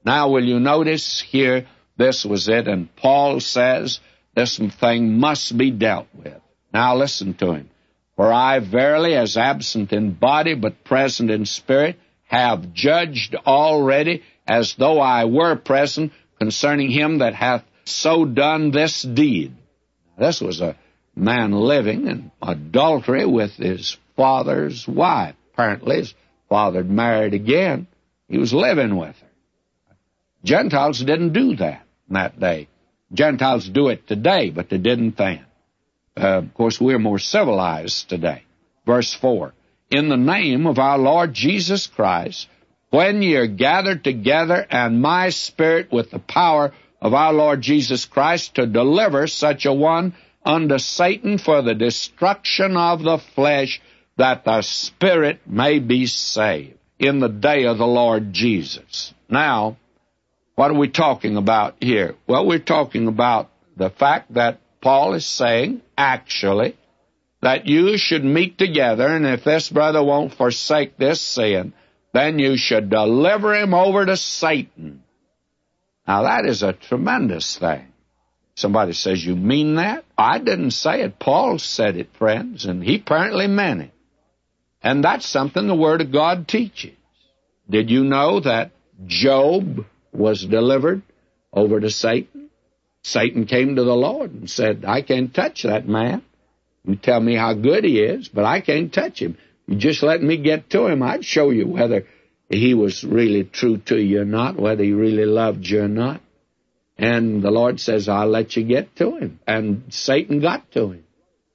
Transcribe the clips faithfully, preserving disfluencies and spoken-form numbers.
Now, will you notice here, this was it, and Paul says this thing must be dealt with. Now, listen to him. For I verily, as absent in body, but present in spirit, have judged already, as though I were present, concerning him that hath so done this deed. This was a man living in adultery with his father's wife. Apparently, his father had married again. He was living with her. Gentiles didn't do that in that day. Gentiles do it today, but they didn't then. Uh, of course, we're more civilized today. Verse four, in the name of our Lord Jesus Christ, when ye are gathered together, and my spirit with the power of our Lord Jesus Christ to deliver such a one unto Satan for the destruction of the flesh, that the spirit may be saved in the day of the Lord Jesus. Now, what are we talking about here? Well, we're talking about the fact that Paul is saying, actually, that you should meet together, and if this brother won't forsake this sin, then you should deliver him over to Satan. Now, that is a tremendous thing. Somebody says, you mean that? I didn't say it. Paul said it, friends, and he apparently meant it. And that's something the Word of God teaches. Did you know that Job was delivered over to Satan? Satan came to the Lord and said, I can't touch that man. You tell me how good he is, but I can't touch him. You just let me get to him. I'd show you whether he was really true to you or not, whether he really loved you or not. And the Lord says, I'll let you get to him. And Satan got to him.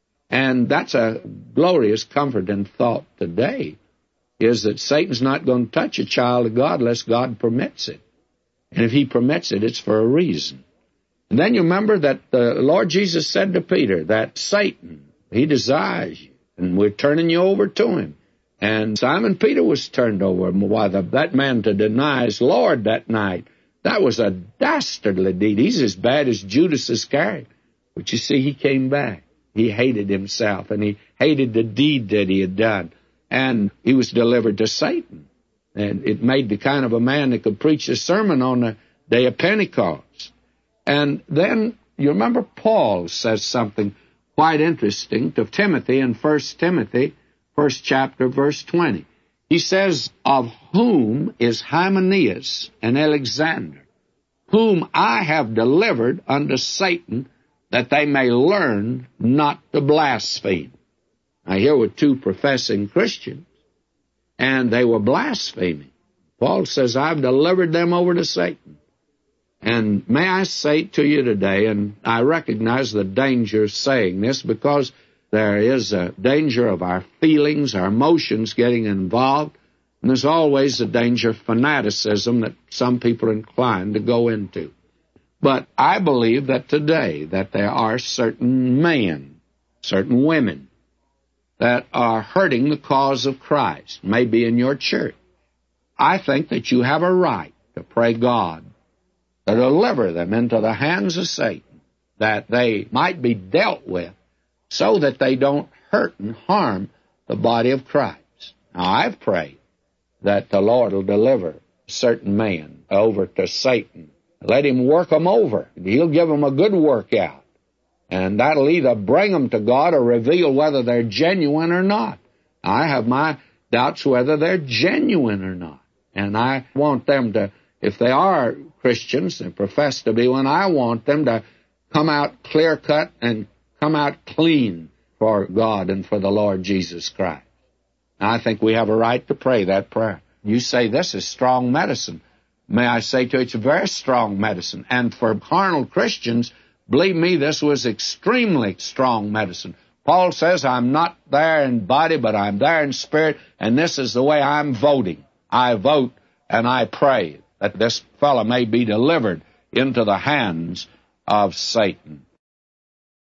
And that's a glorious comfort and thought today, is that Satan's not going to touch a child of God unless God permits it. And if he permits it, it's for a reason. And then you remember that the Lord Jesus said to Peter that Satan, he desires you, and we're turning you over to him. And Simon Peter was turned over. Why, the, that man to deny his Lord that night, that was a dastardly deed. He's as bad as Judas Iscariot. But you see, he came back. He hated himself, and he hated the deed that he had done. And he was delivered to Satan. And it made the kind of a man that could preach a sermon on the day of Pentecost. And then, you remember Paul says something quite interesting to Timothy in First Timothy, first chapter, verse twenty. He says, of whom is Hymenaeus and Alexander, whom I have delivered unto Satan, that they may learn not to blaspheme. Now, here were two professing Christians, and they were blaspheming. Paul says, I've delivered them over to Satan. And may I say to you today, and I recognize the danger of saying this, because there is a danger of our feelings, our emotions getting involved, and there's always a danger of fanaticism that some people are inclined to go into. But I believe that today that there are certain men, certain women, that are hurting the cause of Christ, maybe in your church. I think that you have a right to pray God to deliver them into the hands of Satan, that they might be dealt with so that they don't hurt and harm the body of Christ. Now, I've prayed that the Lord will deliver certain men over to Satan. Let him work them over. He'll give them a good workout. And that'll either bring them to God or reveal whether they're genuine or not. I have my doubts whether they're genuine or not. And I want them to, if they are Christians and profess to be one, I want them to come out clear-cut and come out clean for God and for the Lord Jesus Christ. Now, I think we have a right to pray that prayer. You say this is strong medicine. May I say to you, it's a very strong medicine. And for carnal Christians, believe me, this was extremely strong medicine. Paul says, I'm not there in body, but I'm there in spirit, and this is the way I'm voting. I vote and I pray that this fellow may be delivered into the hands of Satan.